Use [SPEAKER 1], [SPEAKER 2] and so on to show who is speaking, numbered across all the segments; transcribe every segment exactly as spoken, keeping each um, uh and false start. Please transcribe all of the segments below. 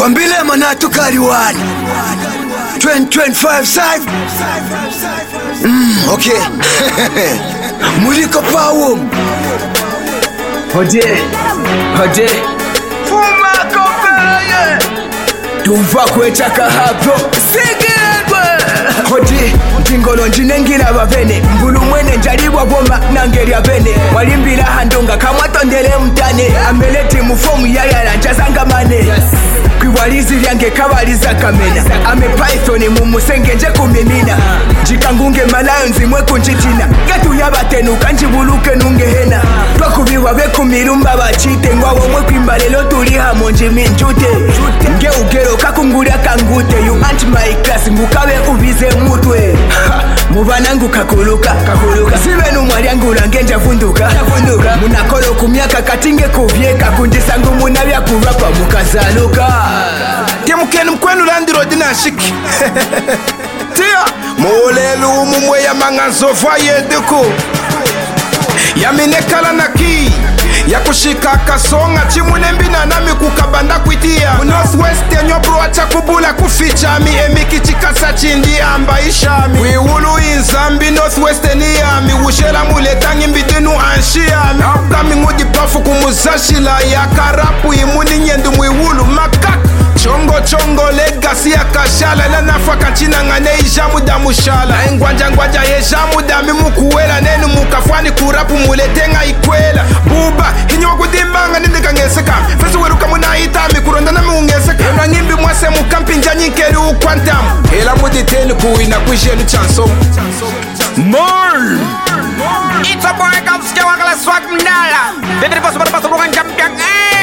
[SPEAKER 1] Gwambile manatu kariwani twenty twenty-five side. Mm, okay. Muliko pawo.
[SPEAKER 2] Hode, hode.
[SPEAKER 1] Fuma kopeye.
[SPEAKER 2] Tumva kwechaka hapo.
[SPEAKER 1] Sigedwe.
[SPEAKER 2] Hode, tingolo njinengira bavene. Mbulu mwene njalibwa boma nangeri abene. Walimbila handonga kamwatondele mtane. Ameleti mufomu yayala njazanga mane. Yes. Kwiwalizi lyange kabaliza kamena. Ame pythoni mumusenge nje kumimina. Jikangunge malayo nzimwe kunjitina. Getu yabatenuka njibuluke nungehena. Twakubiwa beku milumba bachite. Ngwawo mwe kwimbalelo tuli hamo njimi njute. Nge ugero kakungulia kangute. You anti my class ngukabe ubize mutwe. Mubanangu kakuluka kakuluka. Sibenu mwaliangu langenja funduka funduka. Munakolo kumyaka katinge kuvyeka. Kunjisangu munabya kurapa mukazaluka.
[SPEAKER 3] Temukenu mkwenu landiro dina shiki. Tia molelu mumwe ya manganzova yedeko. Yaminekala na ki ya kushika kasonga chimunembi na nami kukabanda kwitia Northwest enyo bro acha kubula kuficha mi emiki chikasa chindi amba ishami Wiulu inzambi Northwest eniyami Ushela muletangi mbitinu anshiyami Upcoming ngudi pafu kumuzashila ya karapu imuni nyendu mwiwulu makak Chongo chongo legacy ya kashala na nafaka china ngane ijamu da mushala Engwanja ngwaja yejamu da mimukuwela nenu mukafwani kurapu muletenga ikwela Buba hinyo wakudimbanga nindika ngeseka Fesu weruka muna itami kuronda na miungeseka Ena ngimbi mwase mukampi njani nkeri ukwantamu Hela muditeni kuwina kuishenu chanso More
[SPEAKER 4] It's a boy comes to wakala swag mnala Bebe boss bada boss rugan jampiak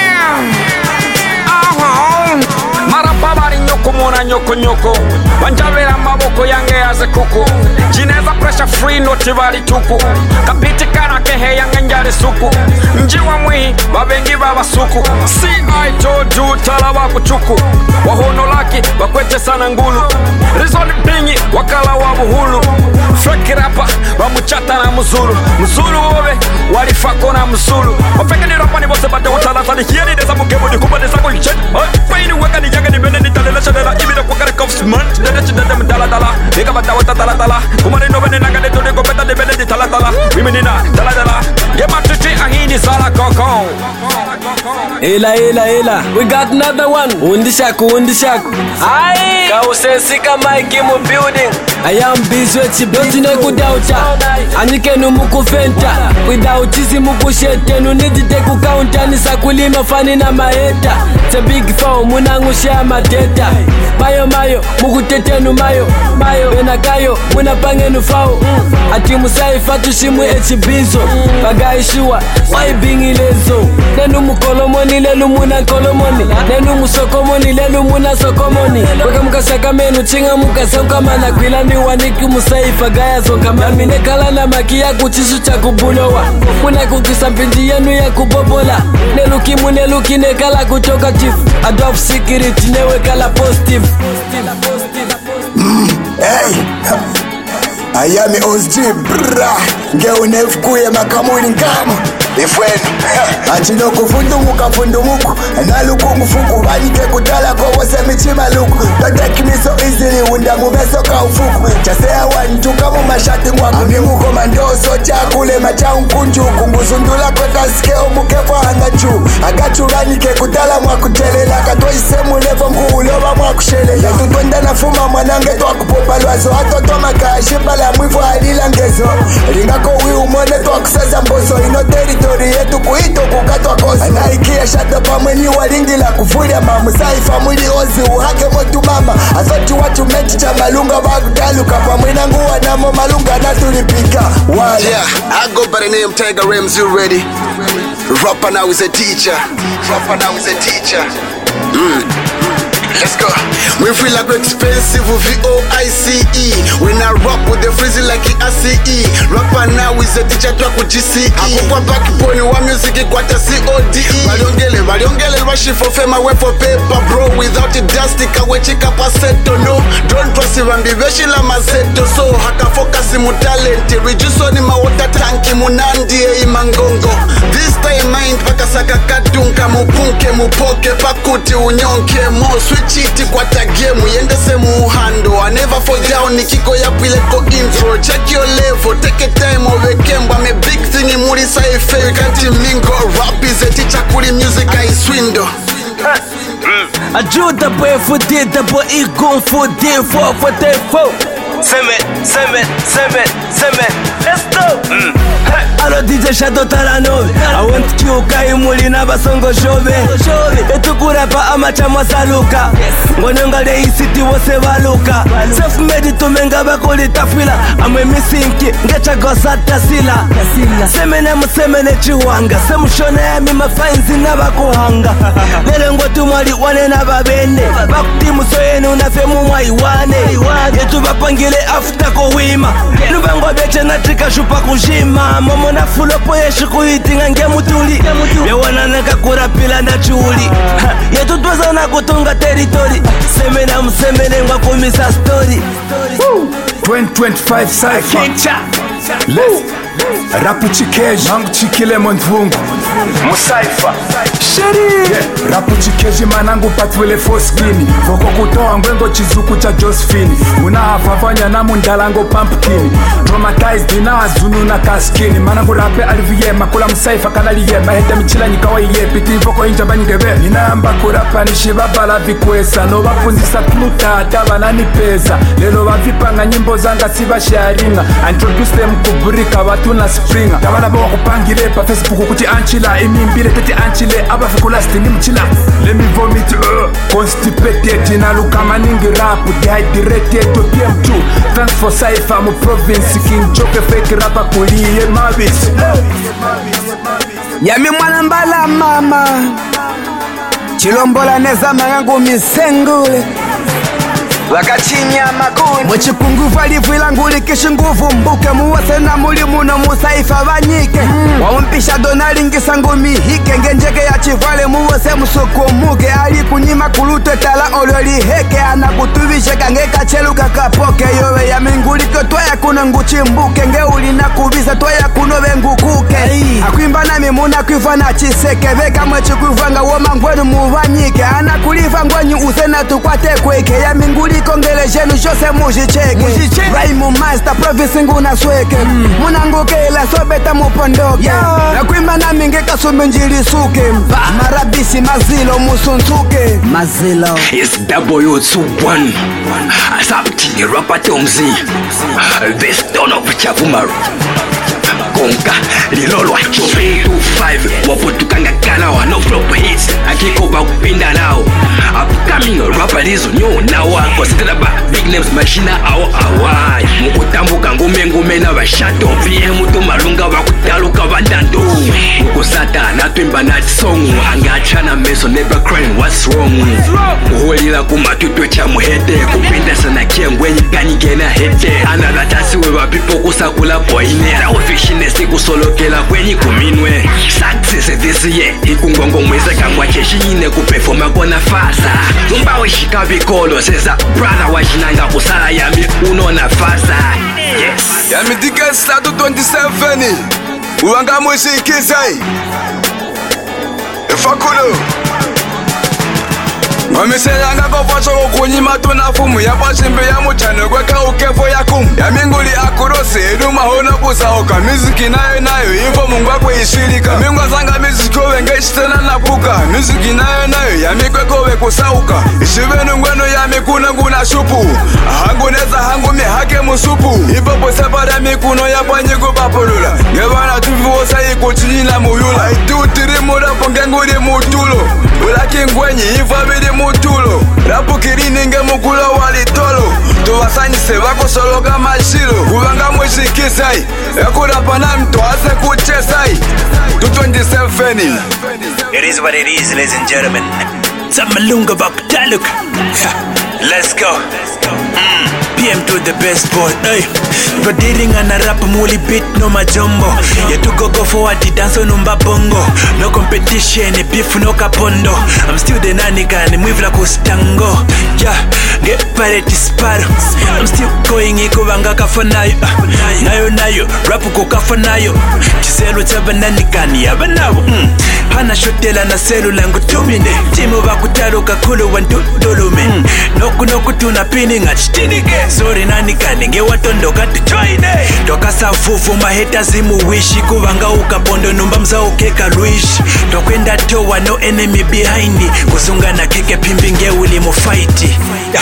[SPEAKER 4] Marapabari nyoko mona nyoko nyoko Wanjavera maboko yange yaze kuku Jineza pressure free no tibali tuku Kapiti kana kehe yange njari suku Njiwa mwihi babengi baba suku See I told you tala waku chuku Wahono laki wakwete sana ngulu Rizoni pingi wakala wabuhulu Freki rapa wamuchata na muzulu Muzulu obe walifako na muzulu Wafeke ni rapa ni bose bate utala sani Hieni desa mukebo ni kuba desa kwa yichet Kwaini weka ni yaga ni bende ni talele shadela Ibida kwa kare kofs man Dede chidede mdala dala Nika bata wata tala tala Kumari no bende naga de tode ko beta de bende di tala tala Mimi nina tala tala Gema tuchi ahini sala koko
[SPEAKER 2] Ela ela ela. We got another one. Undishaku undishaku. Aye. Kausesi kama ikimu building. I am busy with you. Don't you know kudauta. Anike no muku fenta. Without chizi muku shete. No need to take counter. Nisa kulima fani na maeta. It's a big foul. Munangu share mateta. Mayo mayo. Muku tete no mayo. Mayo. Bena kayo. Muna pange no foul. Ati musai fatu shimu echi bizo. Bagai shua. Why bingi lezo. Nenu mukolomoni lelu muna kolomoni. Nenu musokomoni lelu muna sokomoni. Waka mukasaka menu chinga mukasaka mana kwilani waniki musaifa gaya zonka mami nekala na makia kuchisu cha kubulowa. Muna kukisa mpindi yenu ya kubobola. Neluki muneluki nekala kutoka chief. Adopt security newe kala positive.
[SPEAKER 1] Mm, hey. Ayami Ozji bra. Ngeu nefukuye makamuni nkama Ifwenu Achino kufundu muka fundu muku Naluku mfuku Vanike kutala kwa wase michima luku Don't take me so easily Unda mumeso ka ufuku Chasea wantu kamu mashati mwaku Amimu komandoso chakule macha unkunju Kumbusundula kweka sikeo mukefu hanga chu Agachu vanike kutala mwaku telela Katwa isemu levo mkuuloba mwaku shele Yetu twenda na fuma mwanange twa kupopa lwazo Hato toma kaashipa la mwifu halila ngezo Ringako wi umone twa kusaza mboso Ino territory yetu kuito kukatwa koso Anaikia shata pamweni walingi la kufuria mamu Saifa mwili ozi uhake motu mama I thought you want to make cha malunga bagutaluka Pamwena nguwa namo malunga natulipika Wala
[SPEAKER 5] Yeah, I go by the name Tiger Rems, you ready? Rapper now is a teacher Rapper now is a teacher mm. Let's go. We feel like we're expensive with V O I C E. When I rap with the freezy like the A C E. Rapper now is a teacher track with G C E. Akukwa backbone wa music ikwata C O D E. Baliongele, baliongele rushing for fame, I wait for paper bro. Without it dust, ikawe chika paseto no. Don't trust him and be veshila mazeto. So haka focus mu talent. Reduce on ma water tanki munandi e imangongo. This time mind pakasaka kadunka mupunke mupoke pakuti unyonke mo. Switch it kwa game yende se muhando. I never fall down nikiko ya pile ko intro. Check your level, take a time over kemba. I'm a big thing in muri sa ife. You can't mingo. Rap is a teacher kuri music I swindle.
[SPEAKER 2] Ajuda boy fudida boy igon fudir for for the foe. Semen, semen, semen, semen. Let's go. Mm. Alo D J Shadow Taranove. I want you kai muli na basongo shove. Etukura pa amacha masaluka. Ngononga de city wose baluka. Self made to menga bakoli tafila. Amwe misinki ngecha gosata sila. Semene musemene chiwanga. Semushone ya mima fanzi na bakuhanga. Lele ngotu mwali wane na babene. Bakti musoyenu na femu mwaiwane. Yetu bapangile after ko wima. Nubango beche na trika shupa kujima. Momo na fulopo yeshi kuhitinga nge mutuli. Yewana naka kurapila na chuli. Yetu twaza na kutunga territory. Semena musemene ngwa kumisa story.
[SPEAKER 3] twenty twenty-five Cypher. Let's Rapu chikeji mangu chikile mondvungu Musaifa Sheri yeah. Rapu chikeji manangu patwele foskini Foko kutoa ngwengo chizuku cha Josephine Muna hafafanya na mundalango pumpkini Traumatized ina azunu na kaskini Manangu rape aliviye makula Musaifa kanaliye Mahete michila nikawa iye Piti foko inja banyigebe Ninaamba kurapa nishibabala vikwesa No bafunzisa pluta tabana nipeza Lelo bavipanga nyimbo zanga siba sharinga Introduce them kuburika watu na springa Tabana bawa kupangile pa Facebook kuti anchila Imimbile tete anchile abafukula stini mchila Let me vomit uh Constipated na luka maningi rap Dehydrated to P M two Thanks for Cypher mu province King Joke fake rapper kuliye mabis
[SPEAKER 6] Yami mwana mbala mama Chilombola nezama yangu misengule Wakachinya makuni Mwechipungu valivu ilanguli kishi nguvu mbuke Muwase na muli muno Musaifa banyike mm. Wampisha donali ngisa ngumi hike Ngenjeke ya chivale muwase musuku muke Ali kunyima kulutwe tala ololi heke Anakutuvishe kangeka chelu kakapoke Yowe ya minguliko twaya kuna nguchi mbuke Nge ulina kubisa twaya kunove ngukuke hey. Akuimba na mimuna kuifa na chiseke Veka mwechi kuivanga woma ngwenu muvanyike Anakuliva ngwenyu usena tukwate kweke Ya minguli kongele jenu jose mujicheke Raimu master province nguna sweke mm. Munanguke ila sobeta mupondoke yeah. Na kuimba na minge kasumbe njili suke Marabisi mazilo musuntuke Mazilo
[SPEAKER 7] It's W two one Sabti rapper Tomzi This town of Chavumaru Konka lilolwa chope two five Wapotukanga kana wa no flop hits Akikoba kupinda nao Upcoming rapper lizo nyo nawa Consider ba big names machina awa awa Mukutambuka ngume ngume na bashato Vie mutu malunga wakutaluka vandando Mukusata na twimba na song Angachana meso never crying what's wrong Uholila kumatutwe cha muhete Kupinda sana kiengwe nyikani kena hete Anadatasi wewa pipo kusakula poine Rao fishine siku solokela kwenye kuminwe Success this year Ikungongo mweze kangwa cheshine kuperforma kwa nafasa Zumba wishika vikolo Seza brother wajinanga kusala yami uno nafasa Yes
[SPEAKER 3] Yami dike statu twenty-seven Uwanga mwishi ikizai Ifakulo Wamiselanga kofasho kunyima tunafumu Ya pashimbe ya muchane kweka ukefo ya kumu Ya minguli akurose eduma hono kusaoka Miziki nayo nayo info mungwa kwe ishirika Mingwa zanga miziki wenge ishitena napuka Miziki nayo nayo ya mikweko we kusauka Ishivenu ngweno ya mikuna nguna shupu Hangu neza hangu mihake musupu Ipopo separa mikuno ya panyiku papulula Ngebana tuviwosa ikuchinyina muyula Itutiri murapo ngenguri mutulo Ulaki ngwenyi ifabidi mutulo Rapu kirini nge mukulo walitolo Tuwasanyise wako soloka mashilo Kubanga mwishikisai Ekurapa na mtu ase kuchesai two twenty-seven
[SPEAKER 8] It is what it is, ladies and gentlemen. Zamalunga Baktaluk. Let's go. Mm. P M to the best boy. Hey. Badiring and a rap muli beat no majumbo. You to go go forward the dance on bongo. No competition, a beef no capondo. I'm still the nani gun, move like Ustango. Yeah, get parity sparo. I'm still going iko vanga kafanayo. Nayo nayo, rapu ko kafanayo. Chiselo chaba nani kani yabanawo. Hana shotela na selu langu tumine. Timu bakutalo kakulu wandudulume. Noku noku tunapini ngachtinike. Sorry nani kani nge watondo kati joine. Toka safufu maheta zimu wishi. Kuvanga ukapondo numba mza ukeka luishi. Tokwenda towa no enemy behind. Kusunga na keke pimbi nge uli mufaiti. Yeah.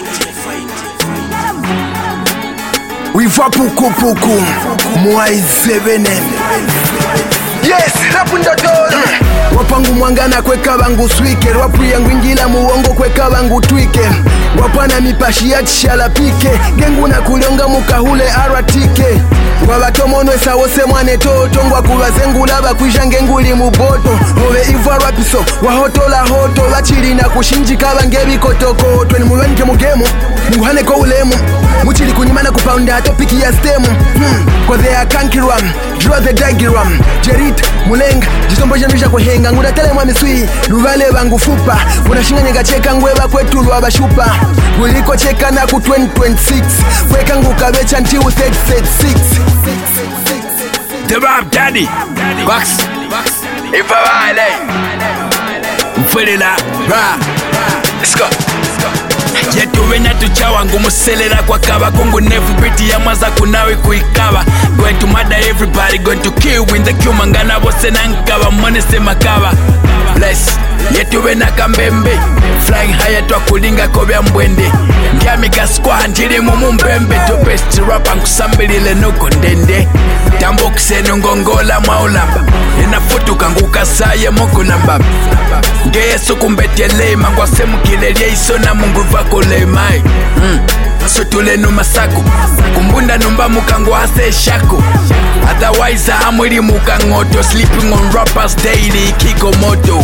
[SPEAKER 6] Wiva puku puku Mwai sevene. Yes, rapu ndotoro Wapangu mwangana kweka bangu swike. Wapu yangu ingila muongo kweka bangu twike. Wapana mipashi ya tishala pike. Gengu na kulonga mukahule aratike. Wabatomono esa wose mwane toto. Ngwa zengu laba kuisha ngenguli muboto. Ove iva rapiso wahoto la hoto. Wachili na kushinjika bangebi kotoko. Tweni muwenke mugemu muhane kwa ulemu. Muchili kunyimana kupaunda atopiki ya stemu. hmm. Kwa the akankiram draw the diagram. Jerit mulenga jisombo janisha kwa henga. Nguda tele mwamisui luvale bangu fupa. Unashinga nyega cheka ngweba kwetu lwa bashupa. Guliko cheka na ku twenty twenty-six. Kweka ngu kabecha until thirty thirty-six.
[SPEAKER 8] The Rap Daddy Box If I Mfulila Rap Let's go Yetuwenya tuchawa ngumuselela kwa kaba. Kungu nefu biti ya maza kunawe kuikaba. Going to murder everybody, going to kill with the Q. Mangana bose nankaba, money se makaba. Bless Yetuwena kambembe Flying higher twa kulinga kobya mbwende. Ngiamika squad njiri mumu mbembe. To best rapper nkusambilile nuko ndende. Tambo kusenu ngongola maulamba. Enafutuka ngukasaye moko namba. Ngeyesu kumbetele mangwa semu kilelia isona mungu vako lemai. mm. Sotule numa sako kumbunda numba mukango hase shako. Otherwise amwili mukangoto. Sleeping on rappers daily kiko moto.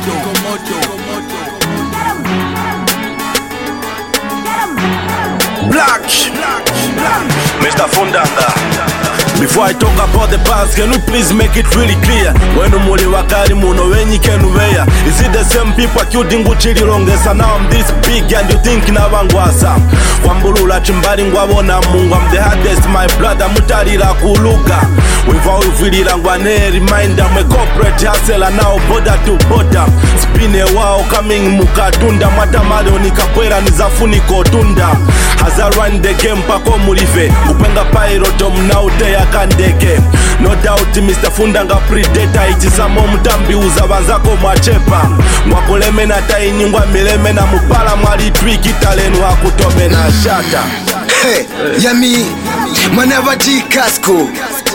[SPEAKER 9] Black Mister Fundanga. Before I talk about the past, can you please make it really clear? When umuli wakari muno wenyi kenuweya. Is it the same people accusing Guchiri Longesa? Now I'm this big and you think na wangwasa. Wambulula chimbari ngwabona mungu. I'm the hardest my brother mutarira kuluga. Wiva uvilira ngwane reminder. Mwe corporate hustler now border to border. Spine wao coming mukatunda. Matamale onikakwera nizafuni kotunda. Haza run the game pako mulive. Upenga pyroto mnaute ya kandeke. No doubt Mister Fundanga predator. Ichisamo mtambi uza banzako mwachepa. Mwakuleme na taini ngwa mileme na mupala mwali twiki talenu hakutome na shata.
[SPEAKER 1] Hey, yami Manavati Kasko.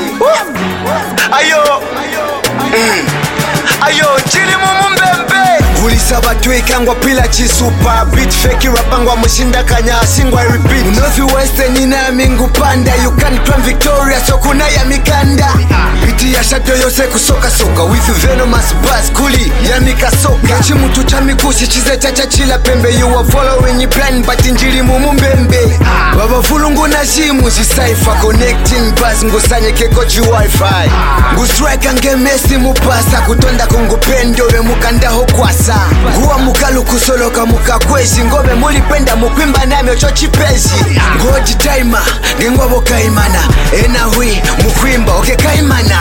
[SPEAKER 1] Ayo mm. Ayo chili mumumbembe. Ulisaba tweka ngwa pila chisupa. Beat fake rapangwa mushinda kanya singwa repeat. Unofi western ina mingu panda. You can't claim Victoria so kuna ya mikanda. Biti ya shato yose kusoka soka. With venomous buzz kuli ya mikasoka. Chimu tuchamikushi chize chacha chila pembe. You are following your plan but injili mumumbembe. Baba fulungu na jimu zisaifa. Connecting buzz ngusanye keko ju wifi. Ngustrike nge mesi mupasa. Kutonda kungupendo we mukanda ho kwasa. Nguwa mukalu kusoloka mukakwezi. Ngobe mulipenda mukwimba nami ocho chipezi. Ngoji taima ngengwa boka imana. Ena hui mukwimba oke kaimana.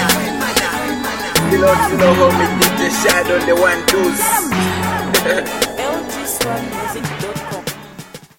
[SPEAKER 1] You know, you know how me did the shadow on the one twos.